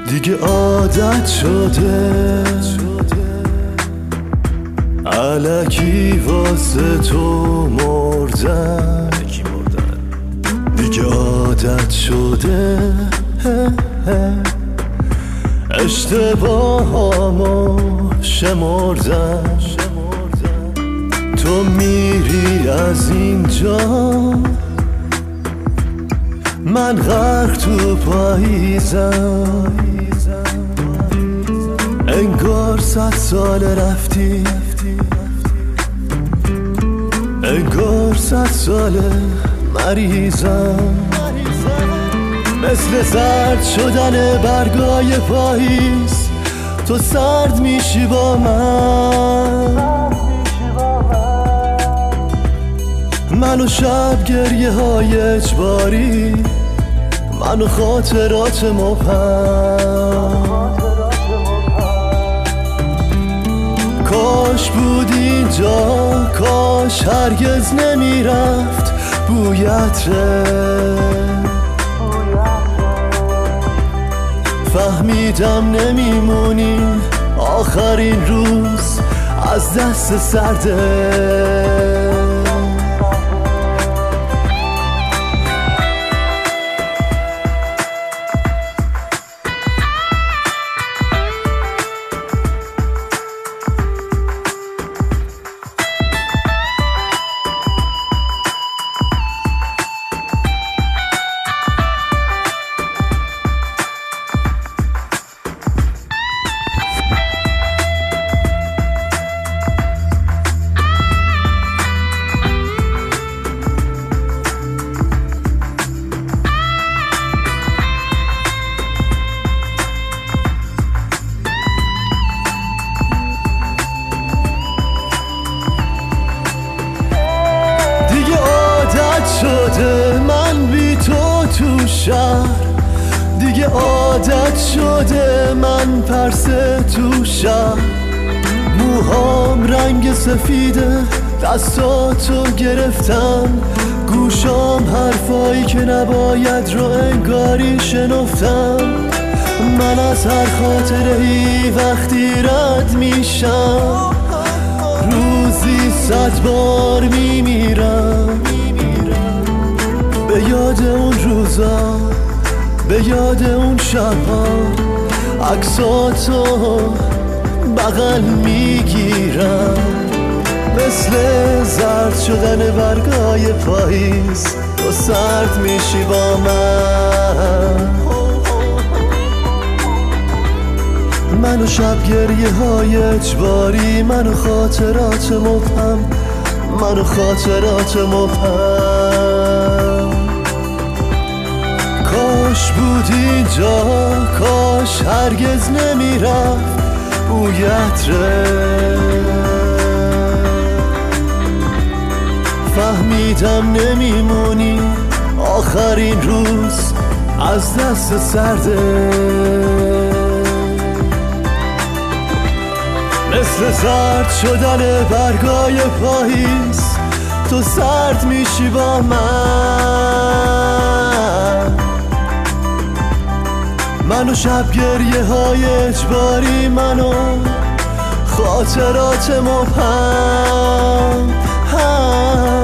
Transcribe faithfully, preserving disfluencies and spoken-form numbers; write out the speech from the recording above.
دیگه عادت شده الکی واسه تو مردن، دیگه عادت شده اشتباهامو شمردن. تو میری از اینجا من غرق تو پاییزم، انگار صد سال رفتی، انگار صد سال مریضم. مثل سرد شدن برگای پاییز تو سرد میشی با من، منو شب گریه های اجباری، منو خاطرات مبهم. کاش بود اینجا، کاش هرگز نمیرفت بویت ره. فهمیدم نمیمونی آخرین روز از دست سرده. شده من بی تو تو شهر، دیگه عادت شده من پرسه تو شهر. موهام رنگ سفیده دستاتو گرفتم، گوشام حرفایی که نباید رو انگاری شنفتم. من از هر خاطره ای وقتی رد میشم روزی صد بار میمیرم. به یاد اون روزا، به یاد اون شبها، عکساتو بغل میگیرم. مثل زرد شدن برگای پاییز تو سرد میشی با من. منو شب گریه های اجباری، منو خاطرات مبهم، منو خاطرات مبهم. کاش بود اینجا، کاش هرگز نمیرفت بویت ره. فهمیدم نمیمونی آخرین روز از دست سرده. مثل سرد شدن برگای پاییز تو سرد میشی با من. منو شب گریه های اجباری، منو خاطرات مبهم.